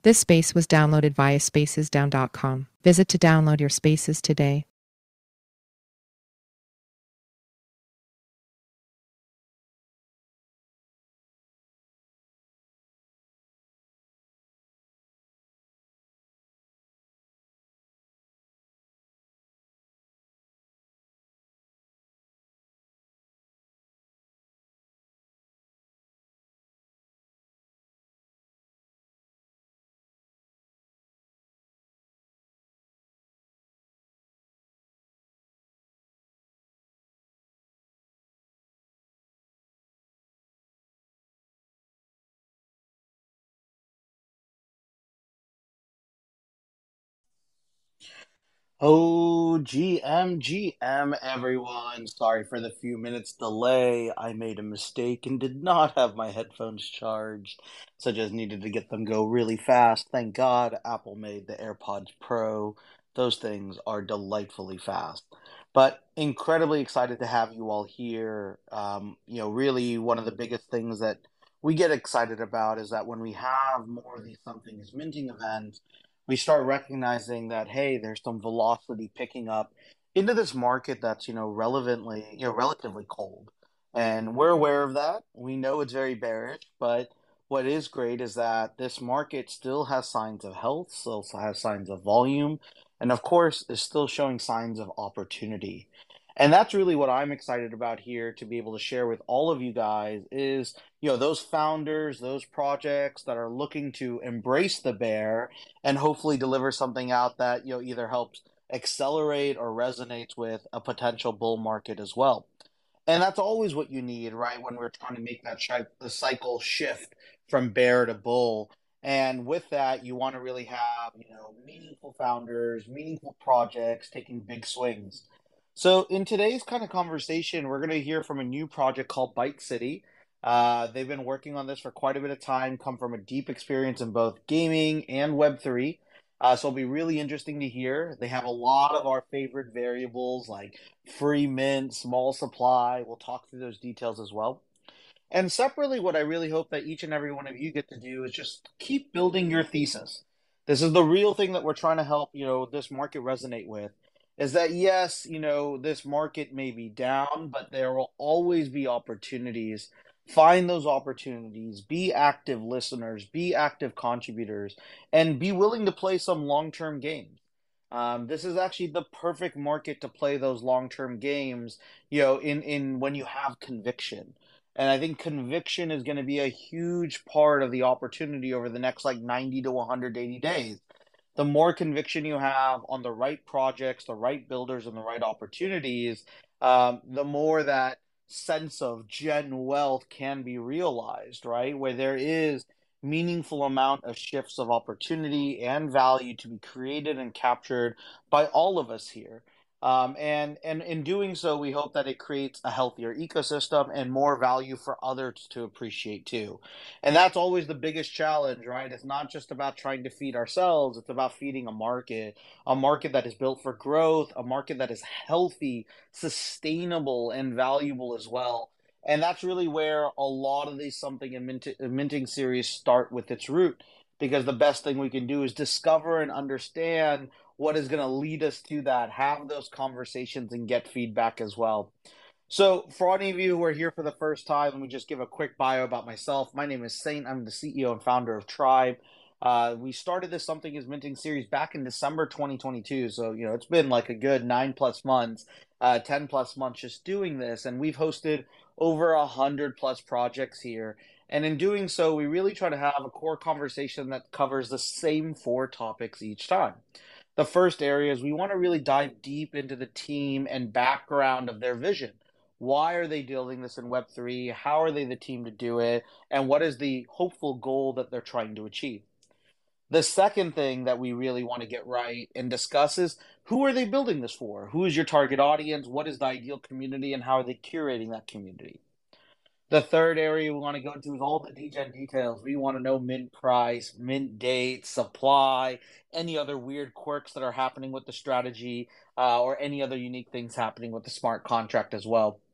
This space was downloaded via spacesdown.com. Visit to download your spaces today. Oh, GM, everyone. Sorry for the few minutes delay. I made a mistake and did not have my headphones charged, so just needed to get them go really fast. Thank God Apple made the AirPods Pro. Those things are delightfully fast. But incredibly excited to have you all here. Really one of the biggest things that we get excited about is that when we have more of these Something is Minting events, we start recognizing that hey, there's some velocity picking up into this market that's relatively cold, and we're aware of that. We know it's very bearish, but what is great is that this market still has signs of health, still has signs of volume, and of course is still showing signs of opportunity. And that's really what I'm excited about here to be able to share with all of you guys is, those founders, those projects that are looking to embrace the bear and hopefully deliver something out that either helps accelerate or resonates with a potential bull market as well. And that's always what you need, right? When we're trying to make that the cycle shift from bear to bull. And with that, you want to really have, meaningful founders, meaningful projects taking big swings. So in today's kind of conversation, we're going to hear from a new project called Byte City. They've been working on this for quite a bit of time, come from a deep experience in both gaming and Web3. So it'll be really interesting to hear. They have a lot of our favorite variables like free mint, small supply. We'll talk through those details as well. And separately, what I really hope that each and every one of you get to do is just keep building your thesis. This is the real thing that we're trying to help, this market resonate with is that yes, this market may be down, but there will always be opportunities. Find those opportunities, be active listeners, be active contributors, and be willing to play some long-term games. This is actually the perfect market to play those long-term games, in when you have conviction. And I think conviction is going to be a huge part of the opportunity over the next like 90 to 180 days. The more conviction you have on the right projects, the right builders, and the right opportunities, the more that sense of gen wealth can be realized, right? Where there is meaningful amount of shifts of opportunity and value to be created and captured by all of us here. And in doing so, we hope that it creates a healthier ecosystem and more value for others to appreciate too. And that's always the biggest challenge, right? It's not just about trying to feed ourselves, it's about feeding a market that is built for growth, a market that is healthy, sustainable, and valuable as well. And that's really where a lot of these Something in Minting series start with its root. Because the best thing we can do is discover and understand what is going to lead us to that, have those conversations, and get feedback as well. So, for any of you who are here for the first time, let me just give a quick bio about myself. My name is Saint. I'm the CEO and founder of Tribe. We started this Something is Minting series back in December 2022. So, it's been like a good 9 plus months, 10 plus months just doing this. And we've hosted over 100 plus projects here. And in doing so, we really try to have a core conversation that covers the same four topics each time. The first area is we want to really dive deep into the team and background of their vision. Why are they building this in Web3? How are they the team to do it? And what is the hopeful goal that they're trying to achieve? The second thing that we really want to get right and discuss is who are they building this for? Who is your target audience? What is the ideal community? And how are they curating that community? The third area we want to go into is all the degen details. We want to know mint price, mint date, supply, any other weird quirks that are happening with the strategy, or any other unique things happening with the smart contract as well.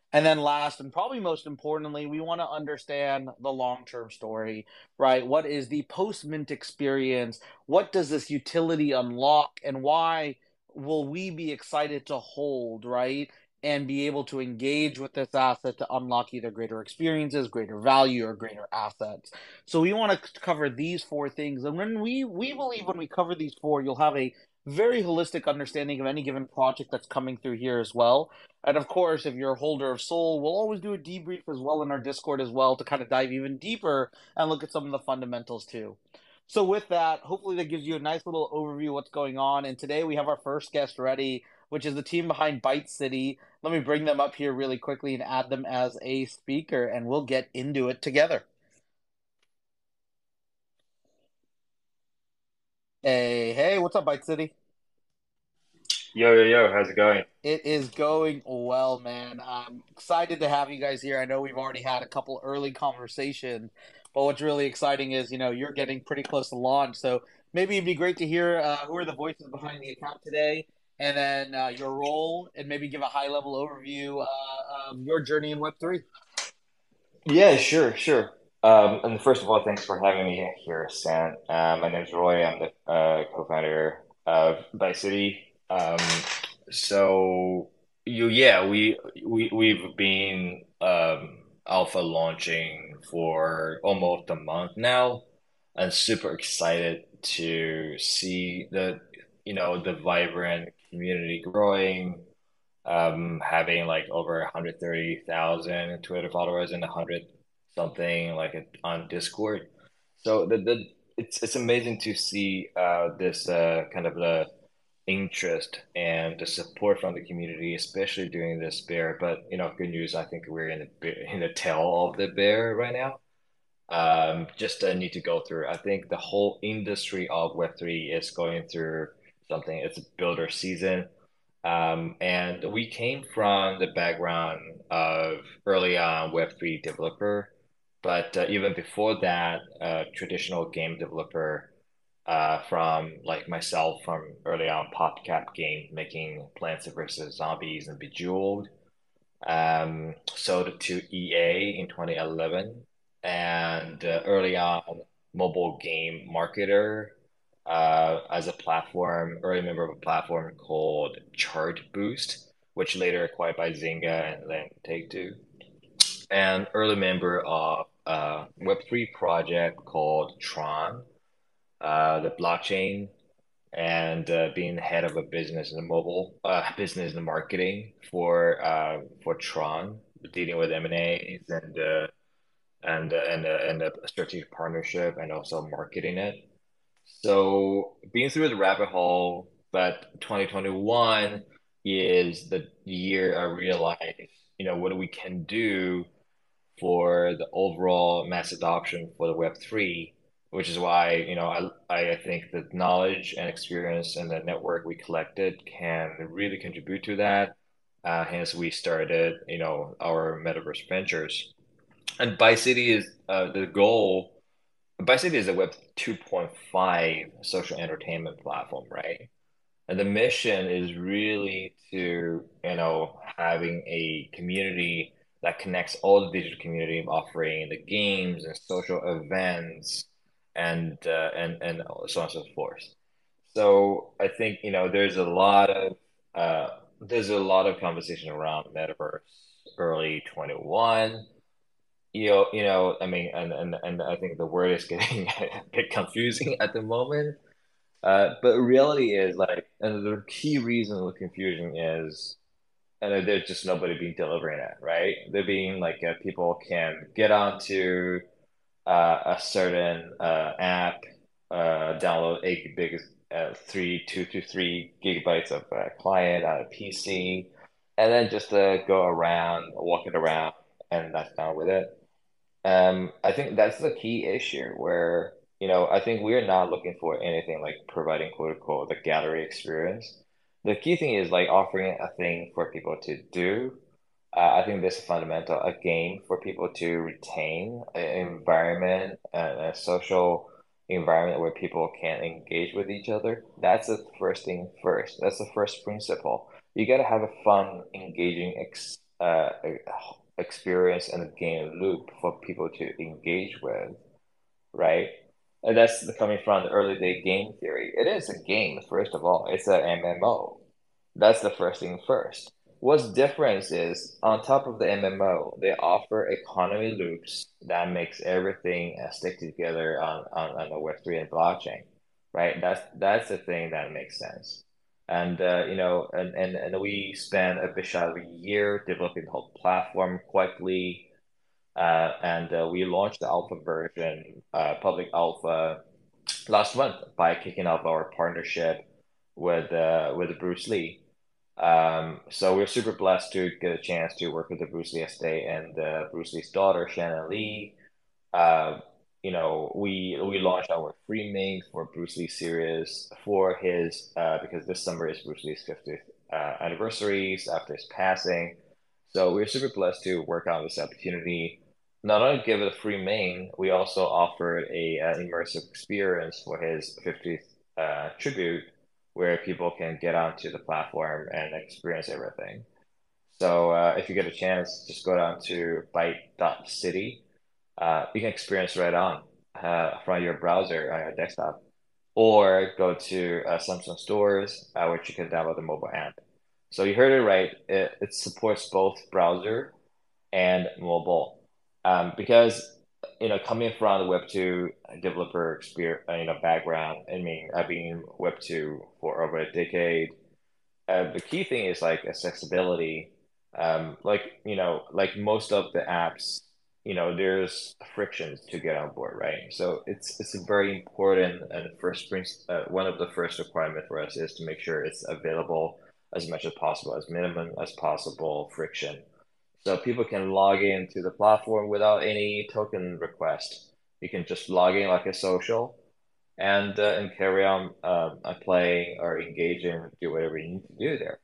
And then last and probably most importantly, we want to understand the long-term story, right? What is the post-mint experience? What does this utility unlock and why will we be excited to hold, right? And be able to engage with this asset to unlock either greater experiences, greater value, or greater assets. So we want to cover these four things. And when we believe when we cover these four, you'll have a very holistic understanding of any given project that's coming through here as well. And of course, if you're a holder of Soul, we'll always do a debrief as well in our Discord as well to kind of dive even deeper and look at some of the fundamentals too. So with that, hopefully that gives you a nice little overview of what's going on. And today we have our first guest ready, which is the team behind Byte City. Let me bring them up here really quickly and add them as a speaker, and we'll get into it together. Hey, hey, what's up, Byte City? Yo, yo, yo, how's it going? It is going well, man. I'm excited to have you guys here. I know we've already had a couple early conversations, but what's really exciting is, you're getting pretty close to launch. So maybe it'd be great to hear who are the voices behind the account today, and then your role, and maybe give a high level overview of your journey in Web3. Yeah, sure, sure. And first of all, thanks for having me here, Sam. My name's Roy. I'm the co-founder of City. So yeah, we've been alpha launching for almost a month now, and super excited to see the vibrant community growing. Having like over 130,000 Twitter followers and 100 something like on Discord. So it's amazing to see this kind of the interest and the support from the community, especially during this bear. But good news. I think we're in the tail of the bear right now. Just need to go through. I think the whole industry of Web3 is going through something. It's a builder season. And we came from the background of early on Web3 developer, but even before that, traditional game developer from like myself from early on PopCap game making Plants vs. Zombies and Bejeweled. Sold to EA in 2011, and early on, mobile game marketer as a platform, early member of a platform called Chartboost, which later acquired by Zynga and then Take-Two, and early member of a Web3 project called Tron, the blockchain, and being the head of a business in the mobile business and marketing for Tron, dealing with M&As and a strategic partnership and also marketing it. So being through the rabbit hole, but 2021 is the year I realized, what we can do for the overall mass adoption for the Web3, which is why, I think the knowledge and experience and the network we collected can really contribute to that. Hence, we started, our metaverse ventures. And City is the goal. City is a Web 2.5 social entertainment platform, right? And the mission is really to, having a community that connects all the digital community, offering the games and social events and so on and so forth. So I think, there's a lot of conversation around metaverse early 21. I mean, and I think the word is getting a bit confusing at the moment. But reality is like, and the key reason of the confusion is, and there's just nobody being delivering it, right? They're being like people can get onto a certain app, download 8 gig, 2 to 3 gigabytes of client on a PC, and then just go around, walk it around, and that's done with it. I think that's the key issue where, I think we're not looking for anything like providing quote unquote the gallery experience. The key thing is like offering a thing for people to do. I think this is fundamental, a game for people to retain an environment, a social environment where people can engage with each other. That's the first thing first. That's the first principle. You got to have a fun, engaging experience and a game loop for people to engage with, right? And that's coming from the early day game theory. It is a game, first of all. It's a MMO. That's the first thing first. What's difference is on top of the MMO, they offer economy loops that makes everything stick together on the Web3 and blockchain, right? That's the thing that makes sense. And and we spent a bit shy of a year developing the whole platform quickly, and we launched the alpha version, public alpha last month by kicking off our partnership with Bruce Lee. So we're super blessed to get a chance to work with the Bruce Lee estate and Bruce Lee's daughter, Shannon Lee. Uh, we launched our free main for Bruce Lee series for his because this summer is Bruce Lee's 50th anniversaries after his passing. So we're super blessed to work on this opportunity. Not only give it a free main, we also offered an immersive experience for his 50th tribute, where people can get onto the platform and experience everything. So if you get a chance, just go down to byte.city. You can experience right on from your browser on your desktop, or go to Samsung stores, which you can download the mobile app. So you heard it right. It supports both browser and mobile. Because coming from the Web2 developer experience, background. I mean, I've been in Web2 for over a decade. The key thing is like accessibility. Like most of the apps, there's frictions to get on board, right? So it's a very important, and one of the first requirements for us is to make sure it's available as much as possible, as minimum as possible friction. So people can log into the platform without any token request. You can just log in like a social and carry on playing or engaging, do whatever you need to do there.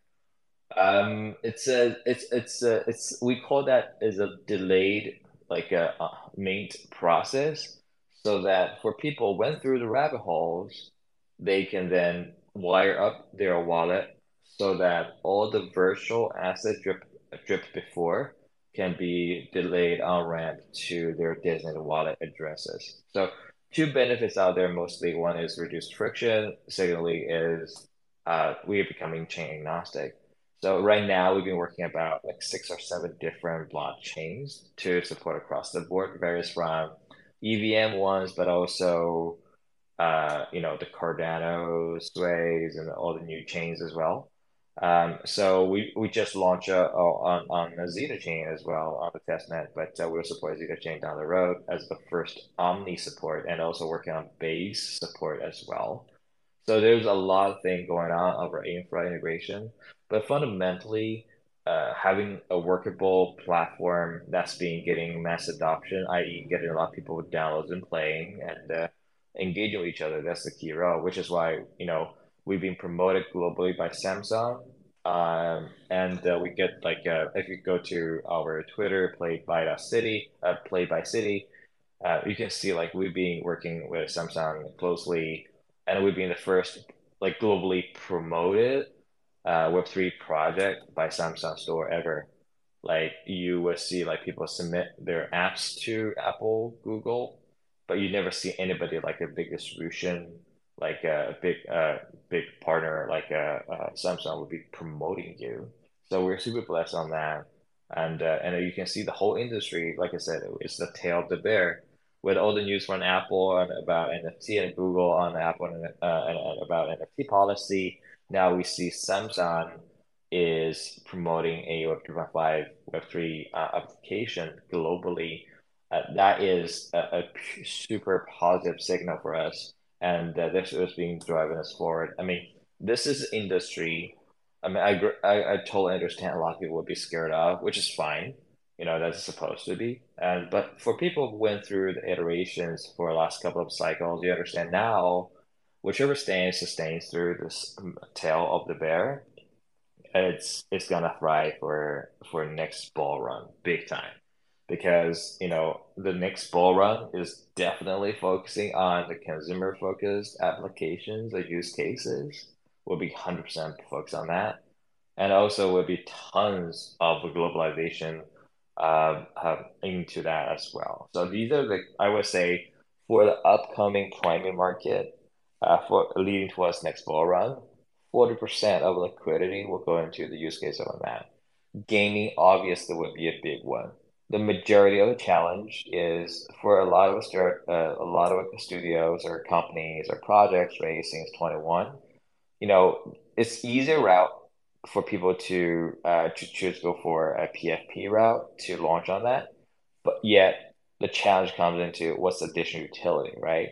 It's we call that as a delayed like a mint process, so that for people went through the rabbit holes, they can then wire up their wallet so that all the virtual asset dripped before can be delayed on ramp to their designated wallet addresses. So two benefits out there mostly. One is reduced friction. Secondly is we are becoming chain agnostic. So right now we've been working about like 6 or 7 different blockchains to support across the board, various from EVM ones, but also the Cardano, Sways, and all the new chains as well. So we just launched on a Zeta chain as well on the testnet, but we'll support Zeta chain down the road as the first Omni support, and also working on base support as well. So there's a lot of things going on over infra integration, but fundamentally, having a workable platform that's been getting mass adoption, i.e., getting a lot of people with downloads and playing and engaging with each other, that's the key role, which is why, we've been promoted globally by Samsung. And we get like if you go to our Twitter, Play by City, you can see like we've been working with Samsung closely, and we've been the first like globally promoted Web3 project by Samsung Store ever. Like you will see like people submit their apps to Apple, Google, but you never see anybody like a big distribution, like a big partner like Samsung would be promoting you. So we're super blessed on that. And you can see the whole industry, like I said, it's the tail of the bear with all the news from Apple and about NFT and Google on Apple and about NFT policy. Now we see Samsung is promoting a Web2.5, Web3 application globally. That is a super positive signal for us, and this is being driving us forward. I mean, this is industry. I mean, I totally understand a lot of people would be scared of, which is fine. That's supposed to be. And but for people who went through the iterations for the last couple of cycles, you understand now, whichever sustains through this tail of the bear, it's gonna thrive for next bull run big time, because the next bull run is definitely focusing on the consumer focused applications or use cases. Will be 100% focused on that. and also will be tons of globalization into that as well. So these are the, I would say, for the upcoming primary market, for leading towards next bull run, 40% of liquidity will go into the use case of that. Gaming obviously would be a big one. The majority of the challenge is for a lot of studios or companies or projects raised since 21. It's easier route for people to choose to go for a PFP route to launch on that, but yet the challenge comes into what's the additional utility, right?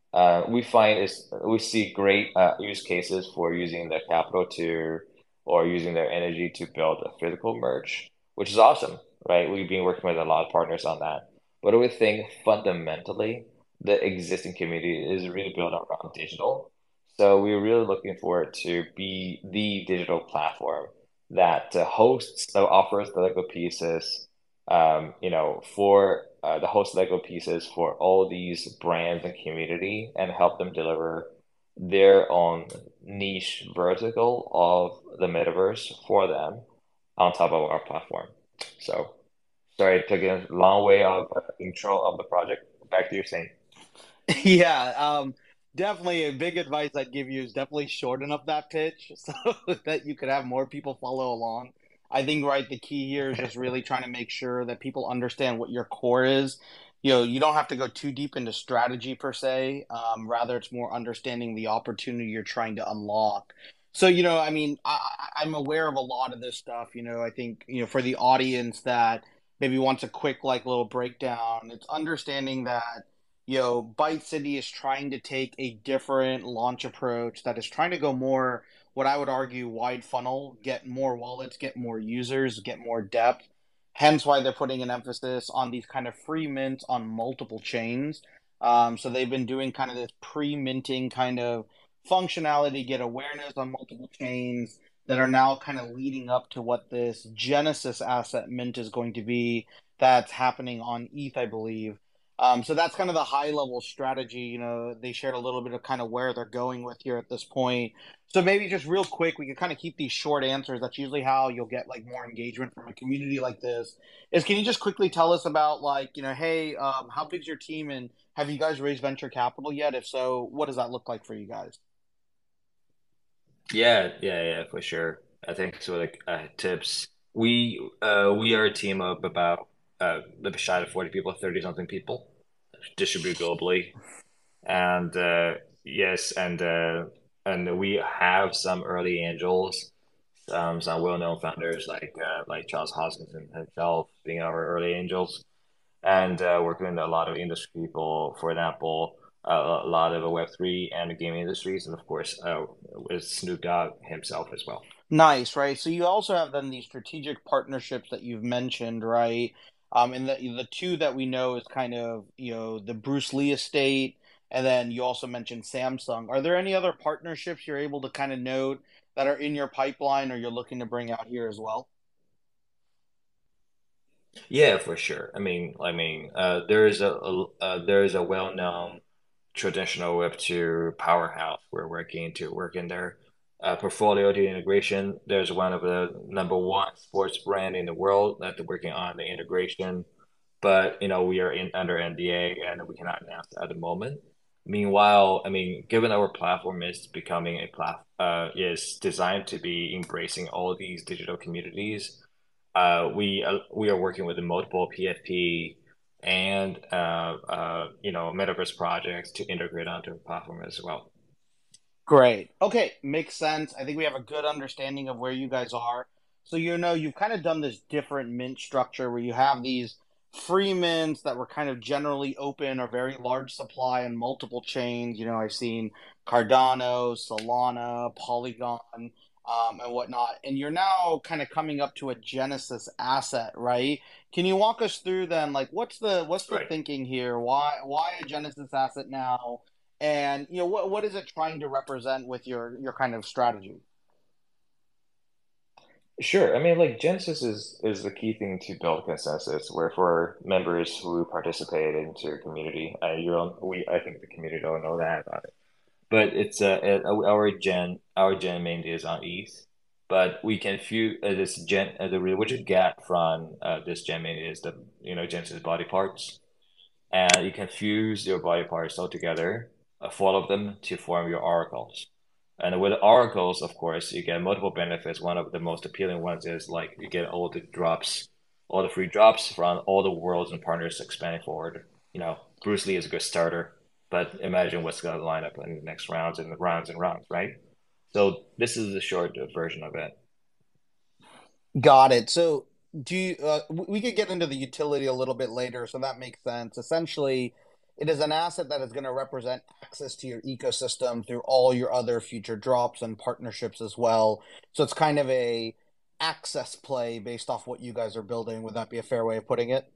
We see great use cases for using the capital to or using their energy to build a physical merch, which is awesome, right? We've been working with a lot of partners on that. But we think fundamentally the existing community is really built around digital. So we're really looking forward to be the digital platform that hosts, offers the Lego pieces, for the host Lego pieces for all these brands and community and help them deliver their own niche vertical of the metaverse for them on top of our platform. So sorry, it took a long way of intro of the project. Back to you, saying. Yeah, definitely a big advice I'd give you is definitely shorten up that pitch so that you could have more people follow along. I think, right, the key here is just really trying to make sure that people understand what your core is. You don't have to go too deep into strategy per se. Rather, it's more understanding the opportunity you're trying to unlock. So, I mean, I'm aware of a lot of this stuff. I think, for the audience that maybe wants a quick, like, little breakdown, it's understanding that Byte City is trying to take a different launch approach that is trying to go more, what I would argue, wide funnel, get more wallets, get more users, get more depth. Hence why they're putting an emphasis on these kind of free mints on multiple chains. So they've been doing kind of this pre-minting kind of functionality, get awareness on multiple chains that are now kind of leading up to what this Genesis asset mint is going to be that's happening on ETH, I believe. So that's kind of the high level strategy. They shared a little bit of kind of where they're going with here at this point. So maybe just real quick, we can kind of keep these short answers. That's usually how you'll get like more engagement from a community like this. Is can you just quickly tell us about like, hey, how big's your team and have you guys raised venture capital yet? If so, what does that look like for you guys? Yeah, for sure. I think so. Like tips, we are a team of about a little shy of 40 people, 30 something people, distributed globally, and yes, and we have some early angels, some well-known founders like Charles Hoskins and himself being our early angels, and working with a lot of industry people. For example, a lot of the Web3 and the gaming industries, and of course, with Snoop Dogg himself as well. Nice, right? So you also have then these strategic partnerships that you've mentioned, right? And the two that we know is kind of, the Bruce Lee estate, and then you also mentioned Samsung. Are there any other partnerships you're able to kind of note that are in your pipeline or you're looking to bring out here as well? Yeah, for sure. There is a well-known traditional Web2 powerhouse we're working to work in their portfolio to integration. There's one of the number one sports brand in the world that they're working on the integration, but we are in under NDA and we cannot announce at the moment. Meanwhile, given our platform is becoming is designed to be embracing all these digital communities, we are working with multiple PFP and metaverse projects to integrate onto the platform as well. Great. Okay, makes sense. I think we have a good understanding of where you guys are. So you've kind of done this different mint structure where you have these free mints that were kind of generally open or very large supply on multiple chains. I've seen Cardano, Solana, Polygon, and whatnot. And you're now kind of coming up to a Genesis asset, right? Can you walk us through then, like what's the Right. thinking here? Why a Genesis asset now? And what is it trying to represent with your kind of strategy? Sure. Like Genesis is the key thing to build consensus, where for members who participate into your community, I think the community don't know that about it. But it's our gen mainly is on ETH, but we can fuse this gen what you get from this gemming is the Genesis body parts, and you can fuse your body parts all together, four of them to form your oracles. And with oracles, of course, you get multiple benefits. One of the most appealing ones is like you get all the drops, all the free drops from all the worlds and partners expanding forward. Bruce Lee is a good starter, but imagine what's going to line up in the next rounds and rounds and rounds, right? So this is the short version of it. Got it. So do you, we could get into the utility a little bit later, so that makes sense. Essentially, it is an asset that is going to represent access to your ecosystem through all your other future drops and partnerships as well. So it's kind of a access play based off what you guys are building. Would that be a fair way of putting it?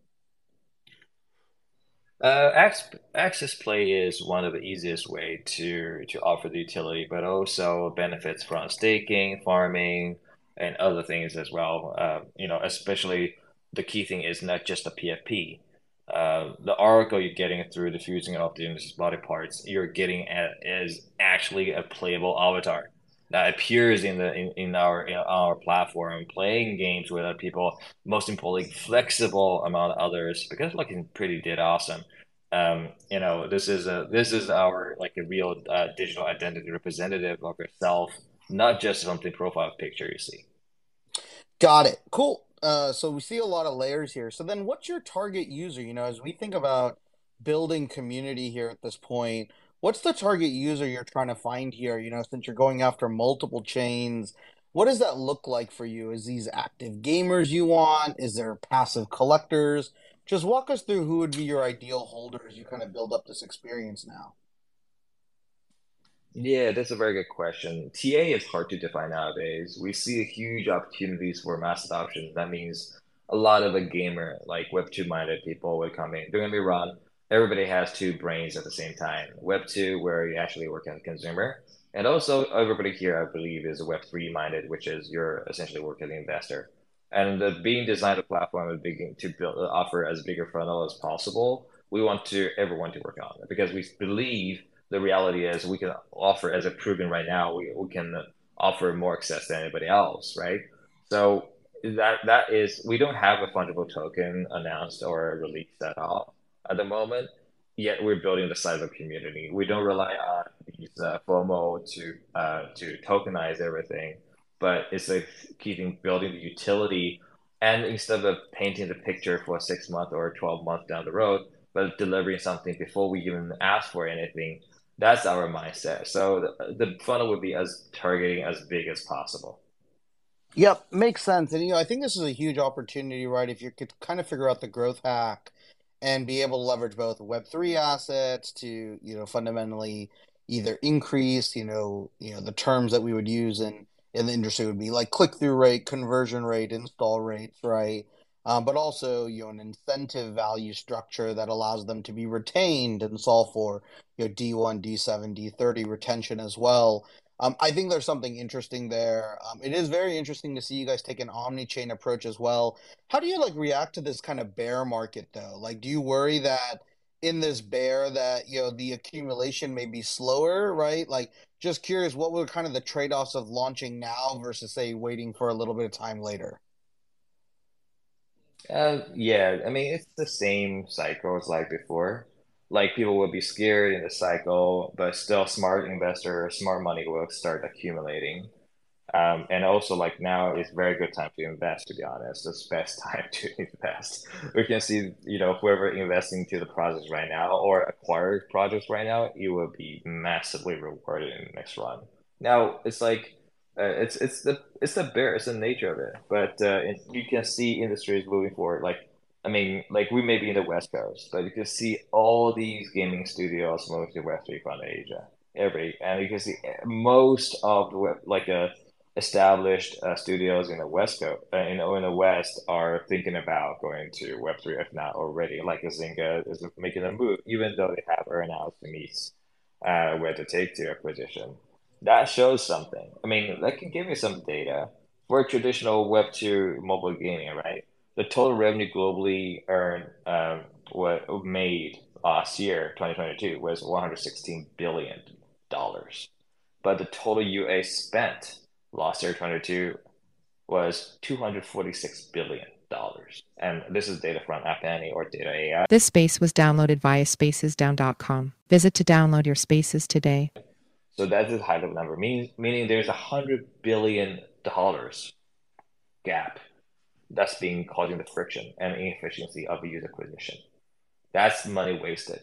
Access play is one of the easiest way to offer the utility, but also benefits from staking, farming, and other things as well. Especially the key thing is not just a PFP. The oracle you're getting through the fusing of the Genesis body parts, is actually a playable avatar that appears in our platform, playing games with other people. Most importantly, flexible among others because looking pretty dead awesome. This is our like a real digital identity representative of yourself, not just something profile picture you see. Got it. Cool. So we see a lot of layers here. So then what's your target user? As we think about building community here at this point, what's the target user you're trying to find here? Since you're going after multiple chains, what does that look like for you? Is these active gamers you want? Is there passive collectors? Just walk us through who would be your ideal holder as you kind of build up this experience now. Yeah, that's a very good question. TA is hard to define nowadays. We see huge opportunities for mass adoption. That means a lot of the gamer, like Web2 minded people would come in. Don't get me wrong, everybody has two brains at the same time. Web2, where you actually work as a consumer, and also everybody here, I believe, is Web3 minded, which is you're essentially working as an investor. And the being designed a platform is begin to build offer as big a funnel as possible. We want to everyone to work on it because we believe the reality is we can offer, as a proven right now, we can offer more access than anybody else, right? So that is we don't have a fungible token announced or released at all at the moment. Yet we're building the cyber community. We don't rely on these FOMO to tokenize everything, but it's like keeping building the utility. And instead of painting the picture for 6 months or 12 months down the road, but delivering something before we even ask for anything, that's our mindset. So the funnel would be as targeting as big as possible. Yep, makes sense. And I think this is a huge opportunity, right? If you could kind of figure out the growth hack and be able to leverage both Web3 assets to, fundamentally either increase, the terms that we would use in the industry would be like click-through rate, conversion rate, install rates, right? But also, an incentive value structure that allows them to be retained and solve for, D1, D7, D30 retention as well. I think there's something interesting there. It is very interesting to see you guys take an omni-chain approach as well. How do you like react to this kind of bear market though? Like, do you worry that in this bear that, the accumulation may be slower, right? Like, just curious, what were kind of the trade-offs of launching now versus say waiting for a little bit of time later? Yeah, I mean, it's the same cycle as like before. Like people will be scared in the cycle, but still smart investor, smart money will start accumulating. And also like now is very good time to invest, to be honest. It's best time to invest. We can see, whoever investing to the projects right now or acquire projects right now, it will be massively rewarded in the next run. Now it's like it's the bear, it's the nature of it. But you can see industries moving forward. Like I mean, like we may be in the West Coast, but you can see all these gaming studios moving to West3 from Asia. And you can see most of the like established studios in the West Coast, in the West, are thinking about going to Web3, if not already. Like Zynga is making a move, even though they have earnouts to meet with the Take-Two acquisition. That shows something. I mean, that can give you some data for traditional Web2 mobile gaming, right? The total revenue globally earned, what made last year, 2022, was $116 billion. But the total UA spent last year, 22, was $246 billion. And this is data from App Annie or Data AI. This space was downloaded via spacesdown.com. Visit to download your spaces today. So that's a high level number, meaning there's $100 billion gap that's being causing the friction and inefficiency of user acquisition. That's money wasted.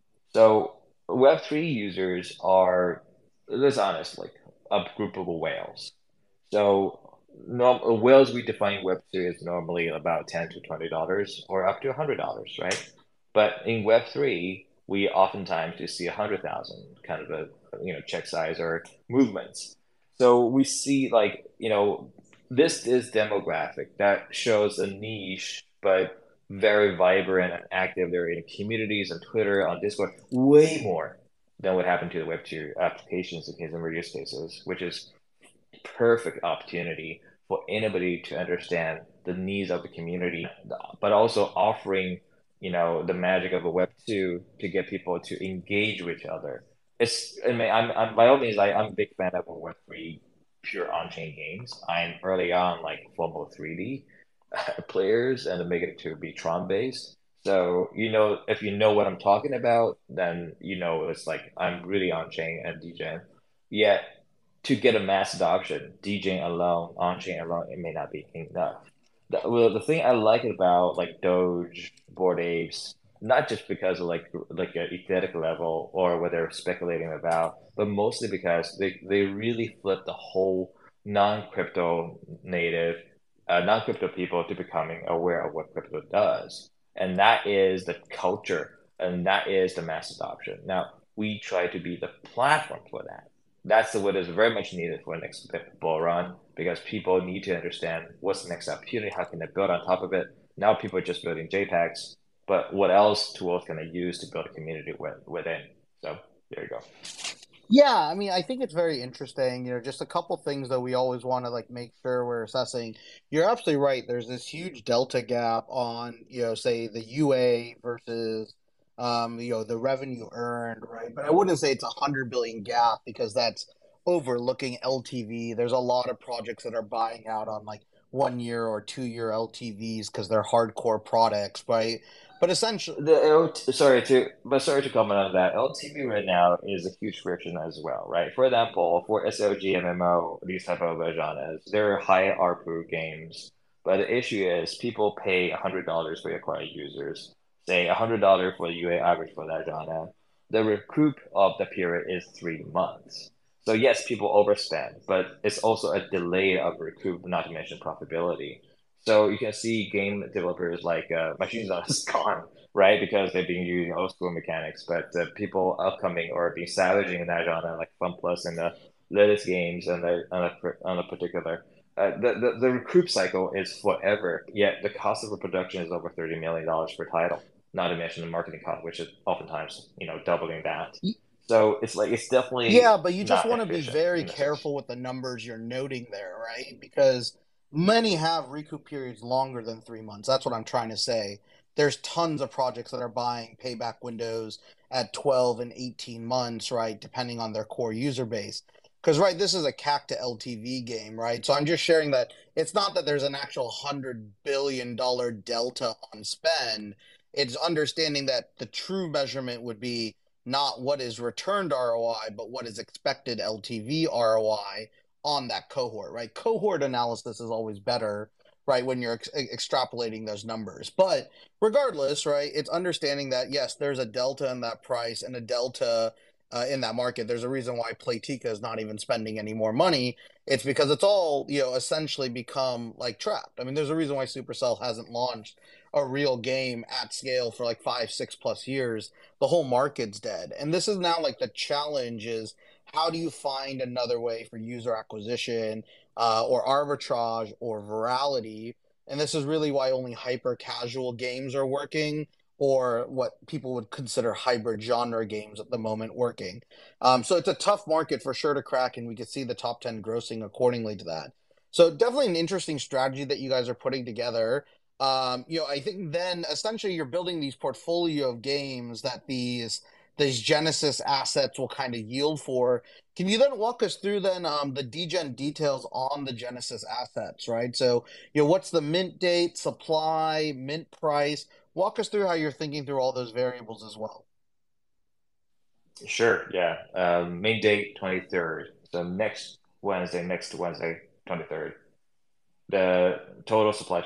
So Web3 users are, let's honest, like a group of whales. So whales we define Web3 as normally about $10 to $20 or up to $100, right? But in Web3, we oftentimes do see 100,000 kind of a check size or movements. So we see like this is demographic that shows a niche, but very vibrant and active. They're in communities on Twitter, on Discord, way more than what happened to the Web2 applications and consumer use cases, which is perfect opportunity for anybody to understand the needs of the community, but also offering, the magic of a Web2 to get people to engage with each other. I mean, I'm by all means, I'm a big fan of a Web3 pure on-chain games. I'm early on like FOMO 3D players and to make it to be Tron based. So, if you know what I'm talking about, then it's like I'm really on chain and DJing. Yet to get a mass adoption, DJing alone, on chain alone, it may not be enough. The thing I like about like Doge, Bored Apes, not just because of like an aesthetic level or what they're speculating about, but mostly because they really flip the whole non-crypto native, non-crypto people to becoming aware of what crypto does. And that is the culture and that is the mass adoption. Now, we try to be the platform for that. That's what is very much needed for the next bull run because people need to understand what's the next opportunity, how can they build on top of it. Now people are just building JPEGs, but what else tools can they use to build a community within? So there you go. Yeah, I mean, I think it's very interesting. Just a couple things that we always want to like make sure we're assessing. You're absolutely right. There's this huge delta gap on, say the UA versus, the revenue earned, right? But I wouldn't say it's 100 billion gap because that's overlooking LTV. There's a lot of projects that are buying out on like 1 year or 2 year LTVs because they're hardcore products, right? But essentially, Sorry to comment on that. LTV right now is a huge friction as well, right? For example, for SLG, MMO, these type of genres, they're high ARPU games, but the issue is people pay $100 for acquired users, say $100 for the UA average for that genre. The recoup of the period is 3 months. So yes, people overspend, but it's also a delay of recoup, not to mention profitability. So you can see game developers like Machine Zone is gone, right? Because they've been using old school mechanics, but people upcoming or being savaging in that genre, like FunPlus and the latest games and on a particular. The recruit cycle is forever, yet the cost of a production is over $30 million per title, not to mention the marketing cost, which is oftentimes, doubling that. So it's like it's yeah, definitely but you just not want to be efficient very in a sense. careful with the numbers you're noting there, right? Because many have recoup periods longer than 3 months. That's what I'm trying to say. There's tons of projects that are buying payback windows at 12 and 18 months, right? Depending on their core user base. Because, right, this is a CAC to LTV game, right? So I'm just sharing that it's not that there's an actual $100 billion delta on spend. It's understanding that the true measurement would be not what is returned ROI, but what is expected LTV ROI on that cohort, right? Cohort analysis is always better, right, when you're extrapolating those numbers. But regardless, right, it's understanding that, yes, there's a delta in that price and a delta in that market. There's a reason why Playtika is not even spending any more money. It's because it's all, essentially become like trapped. I mean, there's a reason why Supercell hasn't launched a real game at scale for like 5, 6 plus years. The whole market's dead. And this is now like the challenge is how do you find another way for user acquisition or arbitrage or virality? And this is really why only hyper casual games are working or what people would consider hybrid genre games at the moment working. So it's a tough market for sure to crack, and we can see the top 10 grossing accordingly to that. So definitely an interesting strategy that you guys are putting together. I think then essentially you're building these portfolio of games that these these Genesis assets will kind of yield for. Can you then walk us through then the degen details on the Genesis assets, right? So, what's the mint date, supply, mint price? Walk us through how you're thinking through all those variables as well. Sure, yeah. Main date 23rd. So next Wednesday, 23rd. The total supply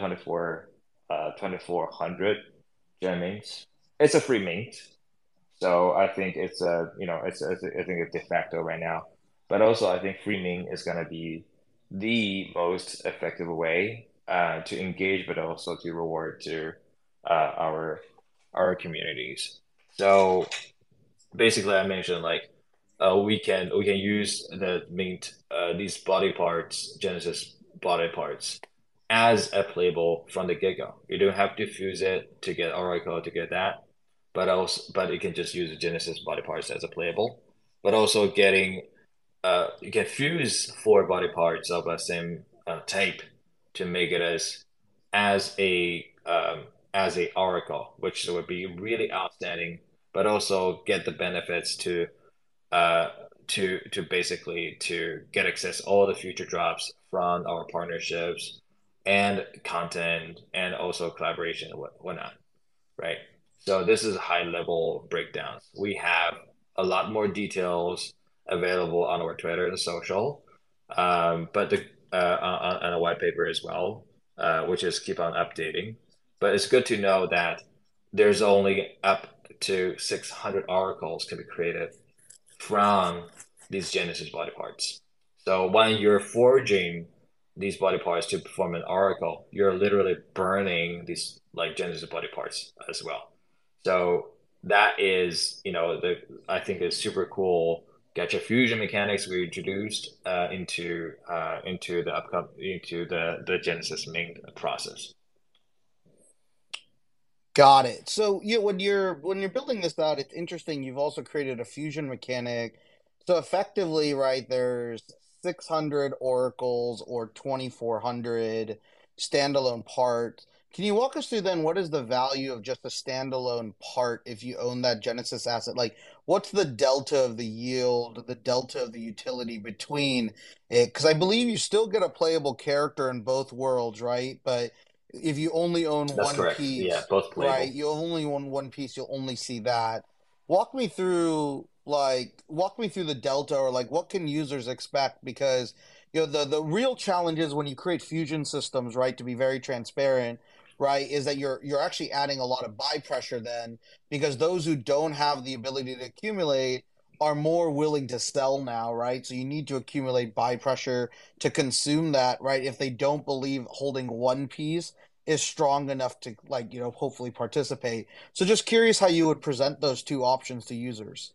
2400 gem mints. It's a free mint. So I think it's I think it's de facto right now. But also I think free mint is gonna be the most effective way to engage, but also to reward to our communities. So basically, I mentioned like we can use the mint these body parts, Genesis body parts, as a playable from the get-go. You don't have to fuse it to get Oracle to get that, but you can just use the Genesis body parts as a playable. But also getting you can fuse four body parts of the same type to make it as a Oracle, which would be really outstanding, but also get the benefits uh, to basically to get access all the future drops from our partnerships and content and also collaboration and whatnot, right? So this is a high level breakdown. We have a lot more details available on our Twitter and social, but on a white paper as well, which is keep on updating. But it's good to know that there's only up to 600 oracles can be created from these Genesis body parts. So when you're forging these body parts to perform an oracle, you're literally burning these like Genesis body parts as well. So that is, I think is super cool. Gacha fusion mechanics we introduced into the upcoming into the Genesis main process. Got it. So yeah, when you're building this out, it's interesting. You've also created a fusion mechanic. So effectively, right, there's 600 oracles or 2400 standalone parts. Can you walk us through then what is the value of just a standalone part if you own that Genesis asset? Like, what's the delta of the yield, the delta of the utility between it? Because I believe you still get a playable character in both worlds, right? But if you only own That's one correct. Yeah, piece, both right? playable. You only own one piece, you'll only see that. Walk me through the delta or like what can users expect because the real challenge is when you create fusion systems, right, to be very transparent, right, is that you're actually adding a lot of buy pressure then because those who don't have the ability to accumulate are more willing to sell now, right? So you need to accumulate buy pressure to consume that, right? If they don't believe holding one piece is strong enough to like hopefully participate. So just curious how you would present those two options to users.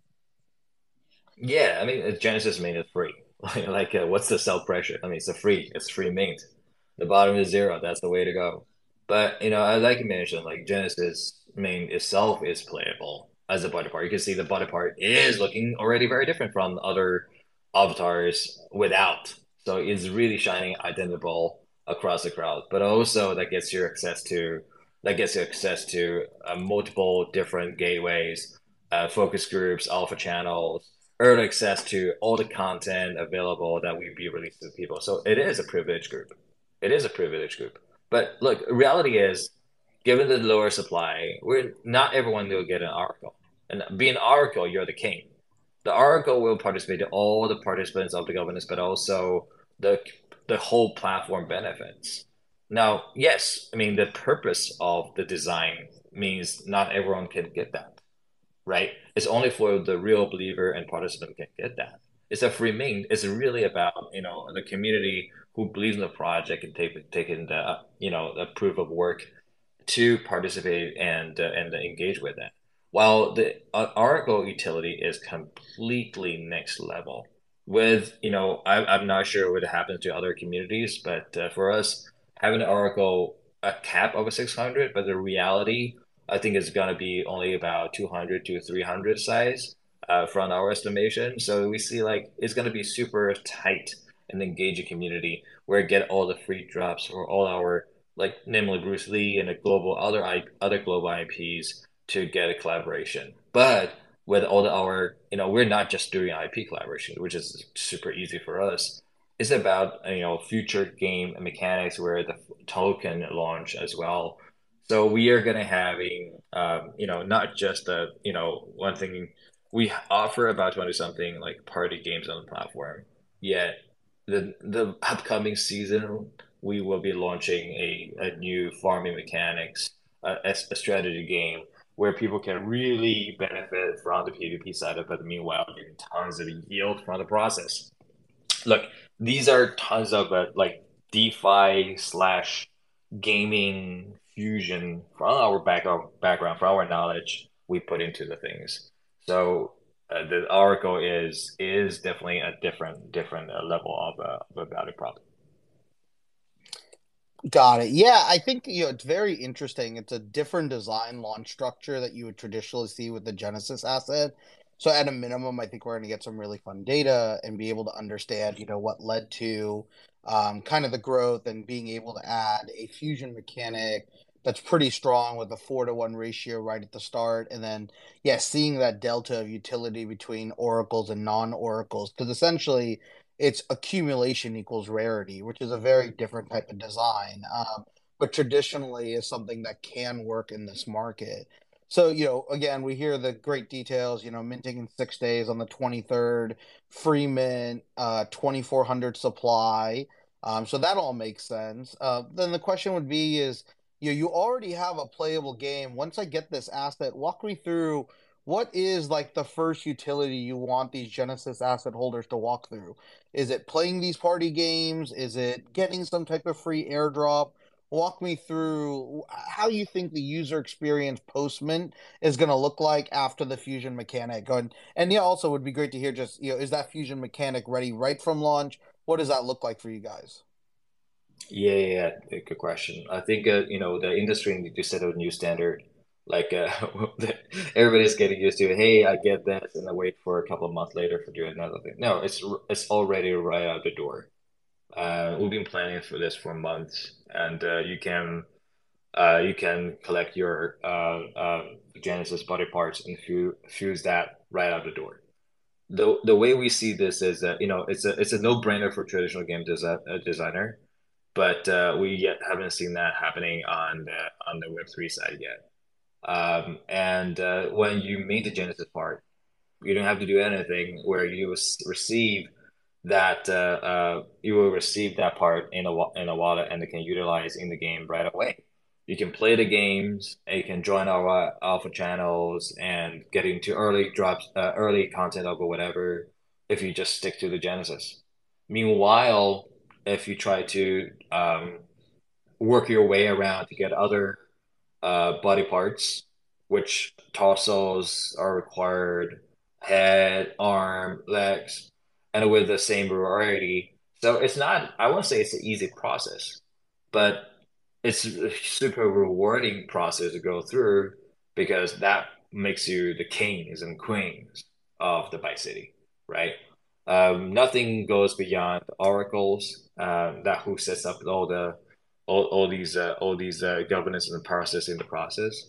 Yeah, I mean, Genesis main is free. What's the sell pressure? I mean, it's free mint. The bottom is zero. That's the way to go. But I like you mentioned, like Genesis main itself is playable as a body part. You can see the body part is looking already very different from other avatars without. So it's really shining identical across the crowd. But also that gets you access to multiple different gateways, focus groups, alpha channels, early access to all the content available that we be released to people. So it is a privileged group. It is a privileged group. But look, reality is, given the lower supply, we're not everyone will get an oracle. And being oracle, you're the king. The oracle will participate in all the participants of the governance, but also the the whole platform benefits. Now, yes, I mean the purpose of the design means not everyone can get that, right? It's only for the real believer and participant who can get that. It's a free mint. It's really about the community who believes in the project and taking the the proof of work to participate and engage with that. While the Oracle utility is completely next level. With I'm not sure what happens to other communities, but for us, having Oracle a cap of a 600, but the reality I think is going to be only about 200 to 300 size from our estimation. So we see like it's going to be super tight and engage a community where get all the free drops for all our like namely Bruce Lee and the global other global IPs to get a collaboration. But with all our, we're not just doing IP collaboration, which is super easy for us. It's about, future game mechanics where the token launch as well. So we are going to having, not just one thing we offer about 20 something like party games on the platform. Yet the upcoming season, we will be launching a new farming mechanics, a strategy game where people can really benefit from the PvP side of it, meanwhile getting tons of yield from the process. Look, these are tons of like DeFi slash gaming fusion from our background, from our knowledge we put into the things. So the Oracle is definitely a different level of a value prop. Got it. Yeah, I think it's very interesting. It's a different design launch structure that you would traditionally see with the Genesis asset. So at a minimum, I think we're going to get some really fun data and be able to understand, what led to kind of the growth and being able to add a fusion mechanic that's pretty strong with a 4-to-1 ratio right at the start. And then, yeah, seeing that delta of utility between oracles and non-oracles, because essentially it's accumulation equals rarity, which is a very different type of design, but traditionally is something that can work in this market. So, again, we hear the great details, minting in 6 days on the 23rd, free mint, 2,400 supply. So that all makes sense. Then the question would be is, you already have a playable game. Once I get this asset, walk me through what is like the first utility you want these Genesis asset holders to walk through. Is it playing these party games? Is it getting some type of free airdrop? Walk me through how you think the user experience post mint is going to look like after the fusion mechanic. And yeah, also would be great to hear just, is that fusion mechanic ready right from launch? What does that look like for you guys? Yeah. Good question. I think the industry needs to set a new standard. Like everybody's getting used to, hey, I get this, and I wait for a couple of months later for doing another thing. No, it's already right out the door. We've been planning for this for months, and you can collect your Genesis body parts and fuse that right out the door. The way we see this is that it's a no-brainer for traditional game designer, but we yet haven't seen that happening on the Web3 side yet. And when you make the Genesis part, you don't have to do anything. Where receive that you will receive that part in a wallet and it can utilize in the game right away. You can play the games, and you can join our alpha channels and get into early drops, early content or whatever. If you just stick to the Genesis. Meanwhile, if you try to work your way around to get other body parts, which torsos are required, head, arm, legs, and with the same variety. So it's not, I won't say it's an easy process, but it's a super rewarding process to go through because that makes you the kings and queens of the Vice City, right? Nothing goes beyond oracles. That who sets up all these governance and process in the process.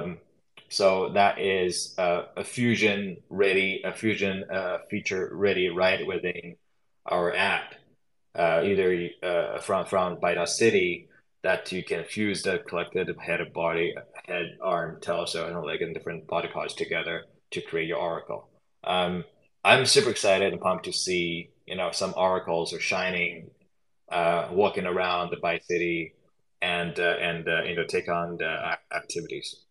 So that is a fusion ready, a fusion feature ready right within our app, either from Byte City that you can fuse the collected head, body, head, arm, torso, and leg and different body parts together to create your oracle. I'm super excited and pumped to see some oracles are shining, walking around the Byte City and take on the activities.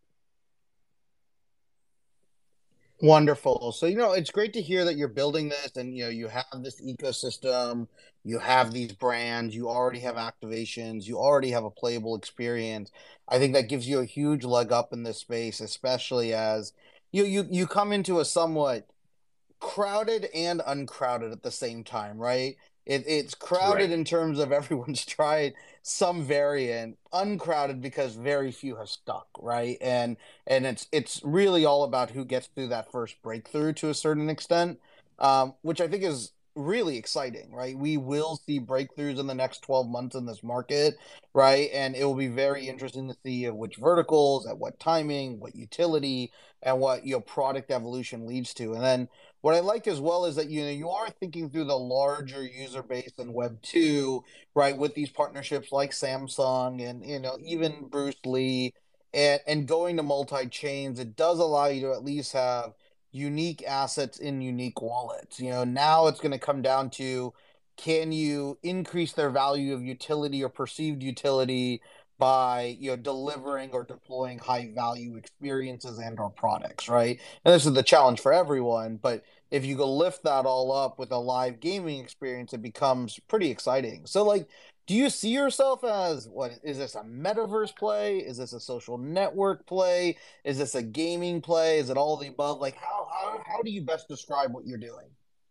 Wonderful. So, it's great to hear that you're building this and, you have this ecosystem, you have these brands, you already have activations, you already have a playable experience. I think that gives you a huge leg up in this space, especially as you come into a somewhat crowded and uncrowded at the same time, right? It's crowded Right. in terms of everyone's tried some variant, uncrowded because very few have stuck, right? And it's really all about who gets through that first breakthrough to a certain extent, which I think is really exciting, right? We will see breakthroughs in the next 12 months in this market, right? And it will be very interesting to see which verticals, at what timing, what utility, and what product evolution leads to. And then what I like as well is that you are thinking through the larger user base in Web 2, right? With these partnerships like Samsung and even Bruce Lee and going to multi-chains, it does allow you to at least have unique assets in unique wallets. Now it's going to come down to, can you increase their value of utility or perceived utility by delivering or deploying high value experiences and or products, right? And this is the challenge for everyone, but if you go lift that all up with a live gaming experience, it becomes pretty exciting. So like, do you see yourself as, what is this, a metaverse play? Is this a social network play? Is this a gaming play? Is it all the above? Like, how do you best describe what you're doing?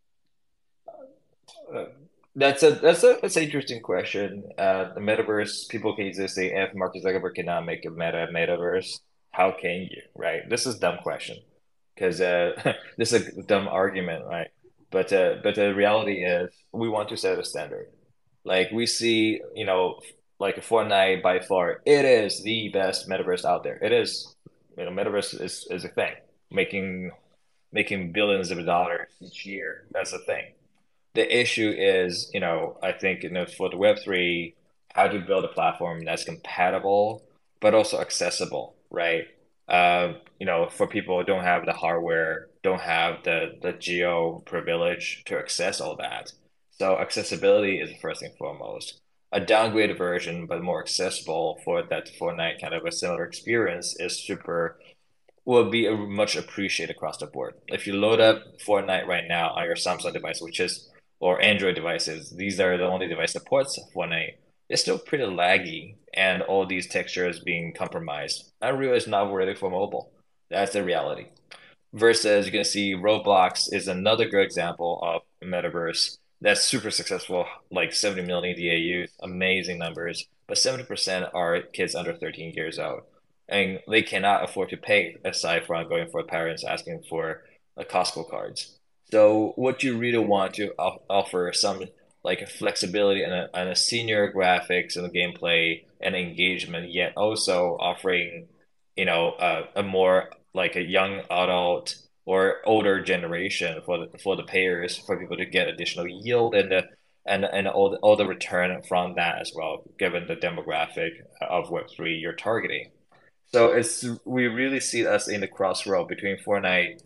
Uh, that's an interesting question. The metaverse, people can easily say if Mark Zuckerberg cannot make a metaverse, how can you, right? This is a dumb question because this is a dumb argument, right? But the reality is we want to set a standard. Like we see, like Fortnite by far, it is the best metaverse out there. It is, metaverse is a thing, making making billions of dollars each year. That's the thing. The issue is, I think, for the Web3, how to build a platform that's compatible but also accessible, right? For people who don't have the hardware, don't have the geo privilege to access all that. So accessibility is the first and foremost. A downgraded version, but more accessible for that Fortnite kind of a similar experience is super will be much appreciated across the board. If you load up Fortnite right now on your Samsung device, or Android devices, these are the only device that supports Fortnite. It's still pretty laggy, and all these textures being compromised. Unreal is not ready for mobile. That's the reality. Versus, you can see Roblox is another good example of a metaverse that's super successful, like 70 million DAUs, amazing numbers, but 70% are kids under 13 years old. And they cannot afford to pay aside from going for parents asking for Costco cards. So what you really want to offer some like flexibility and a senior graphics and the gameplay and engagement, yet also offering, a more like a young adult or older generation for the payers for people to get additional yield and all the return from that as well, given the demographic of Web3 you're targeting. So we really see us in the crossroad between Fortnite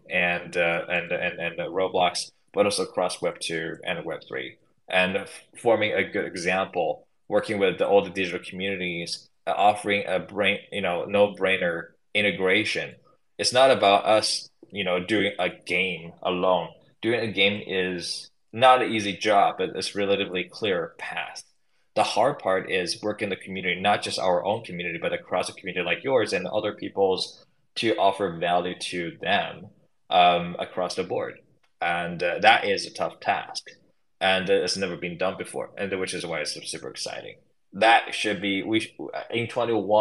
and Roblox, but also across Web 2 and Web 3, and forming a good example, working with all the digital communities, offering a no-brainer integration. It's not about us, doing a game alone. Doing a game is not an easy job, but it's relatively clear path. The hard part is working the community, not just our own community, but across a community like yours and other people's to offer value to them across the board. And that is a tough task. And it's never been done before, and which is why it's super exciting. That should be, in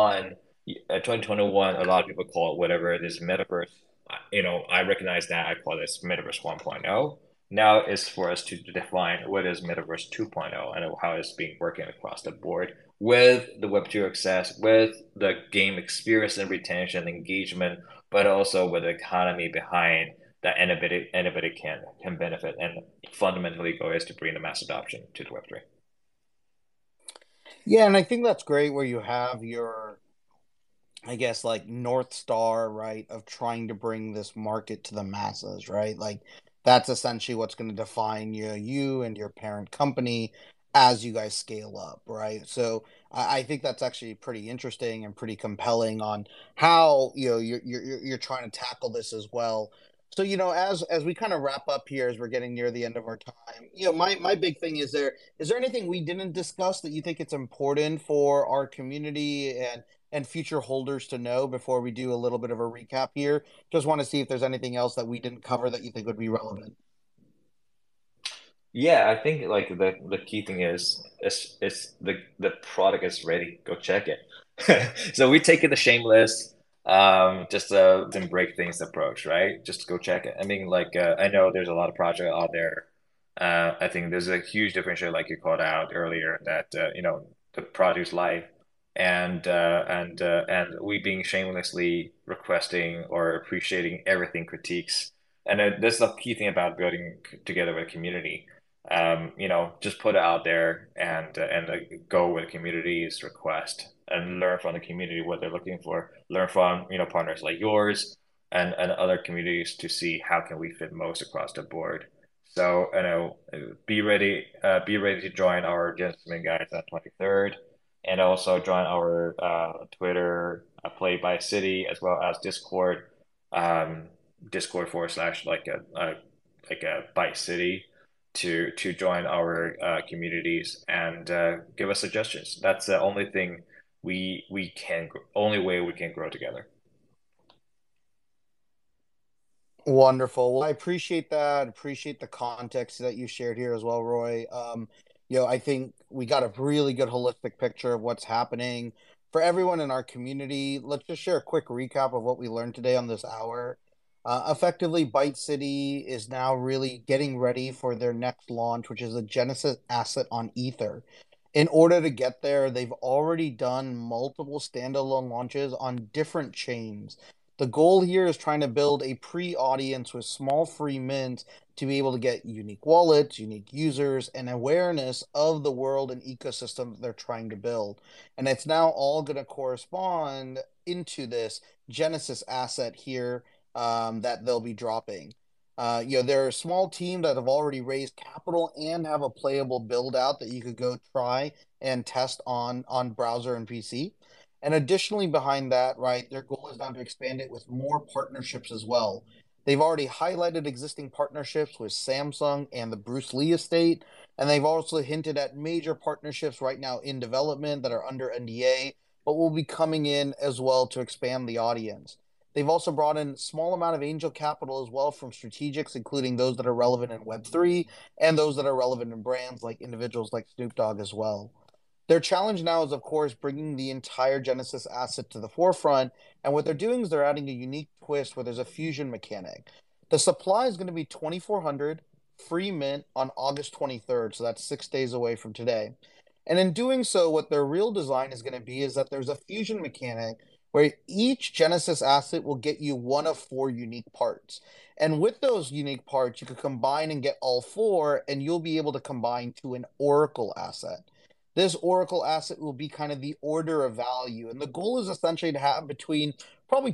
2021, a lot of people call it whatever it is, metaverse. I recognize that. I call this Metaverse 1.0. Now is for us to define what is Metaverse 2.0 and how it's being working across the board with the Web2 access, with the game experience and retention engagement, but also with the economy behind that anybody can benefit and fundamentally goal is to bring the mass adoption to the Web3. Yeah, and I think that's great where you have your, I guess, like North Star, right, of trying to bring this market to the masses, right? Like that's essentially what's going to define you and your parent company as you guys scale up, right? So I think that's actually pretty interesting and pretty compelling on how you're trying to tackle this as well. So as we kind of wrap up here, as we're getting near the end of our time, my big thing is there anything we didn't discuss that you think it's important for our community and future holders to know before we do a little bit of a recap here? Just want to see if there's anything else that we didn't cover that you think would be relevant. Yeah, I think like the key thing is the product is ready. Go check it. So we take it the shameless, just didn't break things approach, right? Just go check it. I mean, like I know there's a lot of project out there, I think there's a huge differential, like you called out earlier, that the produce life and we being shamelessly requesting or appreciating everything critiques. And that's the key thing about building together with a community. Just put it out there and go with the community's request and learn from the community what they're looking for. Learn from partners like yours and other communities to see how can we fit most across the board. So, be ready to join our Gentleman Guys on 23rd, and also join our Twitter Play by City as well as Discord, um, Discord forward slash like a by city to join our communities and give us suggestions. That's the only thing we can only way we can grow together. Wonderful. Well, I appreciate that. Appreciate the context that you shared here as well, Roy. I think we got a really good holistic picture of what's happening for everyone in our community. Let's just share a quick recap of what we learned today on this hour. Effectively, Byte City is now really getting ready for their next launch, which is a Genesis asset on Ether. In order to get there, they've already done multiple standalone launches on different chains. The goal here is trying to build a pre-audience with small free mints to be able to get unique wallets, unique users, and awareness of the world and ecosystem that they're trying to build. And it's now all going to correspond into this Genesis asset here that they'll be dropping. They're a small team that have already raised capital and have a playable build out that you could go try and test on browser and PC. And additionally, behind that, right, their goal is now to expand it with more partnerships as well. They've already highlighted existing partnerships with Samsung and the Bruce Lee estate, and they've also hinted at major partnerships right now in development that are under NDA, but will be coming in as well to expand the audience. They've also brought in a small amount of angel capital as well from strategics, including those that are relevant in Web3 and those that are relevant in brands like individuals like Snoop Dogg as well. Their challenge now is, of course, bringing the entire Genesis asset to the forefront. And what they're doing is they're adding a unique twist where there's a fusion mechanic. The supply is going to be 2,400 free mint on August 23rd. So that's 6 days away from today. And in doing so, what their real design is going to be is that there's a fusion mechanic where each Genesis asset will get you one of four unique parts. And with those unique parts, you could combine and get all four, and you'll be able to combine to an Oracle asset. This Oracle asset will be kind of the order of value. And the goal is essentially to have between probably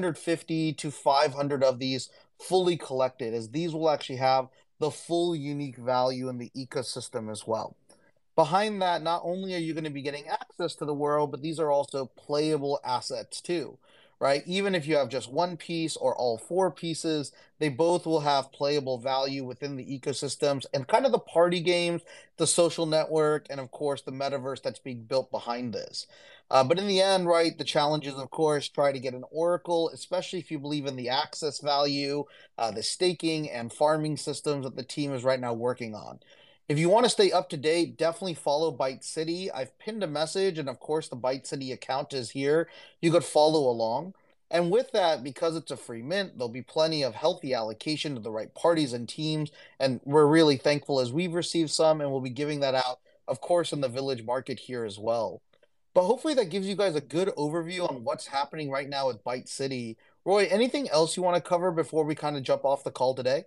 250 to 500 of these fully collected, as these will actually have the full unique value in the ecosystem as well. Behind that, not only are you going to be getting access to the world, but these are also playable assets too, right? Even if you have just one piece or all four pieces, they both will have playable value within the ecosystems and kind of the party games, the social network, and of course the metaverse that's being built behind this. But in the end, right, the challenge is, of course, try to get an Oracle, especially if you believe in the access value, the staking and farming systems that the team is right now working on. If you want to stay up to date, definitely follow Byte City. I've pinned a message, and of course, the Byte City account is here. You could follow along. And with that, because it's a free mint, there'll be plenty of healthy allocation to the right parties and teams. And we're really thankful as we've received some, and we'll be giving that out, of course, in the village market here as well. But hopefully, that gives you guys a good overview on what's happening right now with Byte City. Roy, anything else you want to cover before we kind of jump off the call today?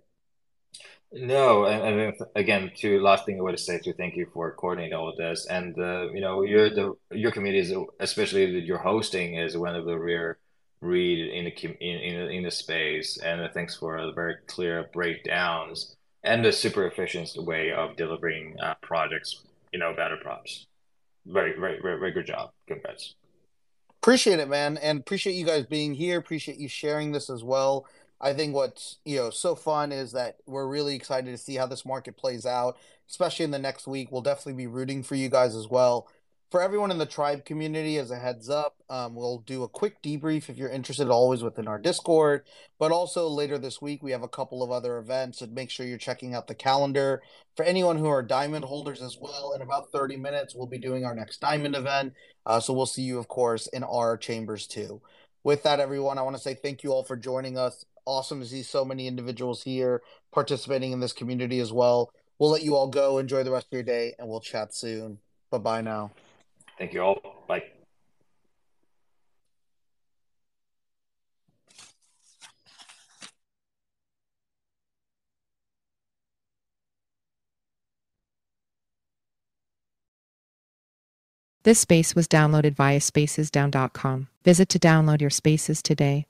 No, and again, to last thing I would say to thank you for coordinating all of this, and your community is especially that you're hosting is one of the rare read in in the space, and thanks for the very clear breakdowns and the super efficient way of delivering projects, better props. Very good job. Congrats. Appreciate it, man, and appreciate you guys being here. Appreciate you sharing this as well. I think what's so fun is that we're really excited to see how this market plays out, especially in the next week. We'll definitely be rooting for you guys as well. For everyone in the tribe community, as a heads up, we'll do a quick debrief if you're interested, always within our Discord. But also later this week, we have a couple of other events, so make sure you're checking out the calendar. For anyone who are diamond holders as well, in about 30 minutes, we'll be doing our next diamond event. So we'll see you, of course, in our chambers too. With that, everyone, I want to say thank you all for joining us. Awesome to see so many individuals here participating in this community as well. We'll let you all go. Enjoy the rest of your day, and we'll chat soon. Bye bye now. Thank you all. Bye. This space was downloaded via spacesdown.com. Visit to download your spaces today.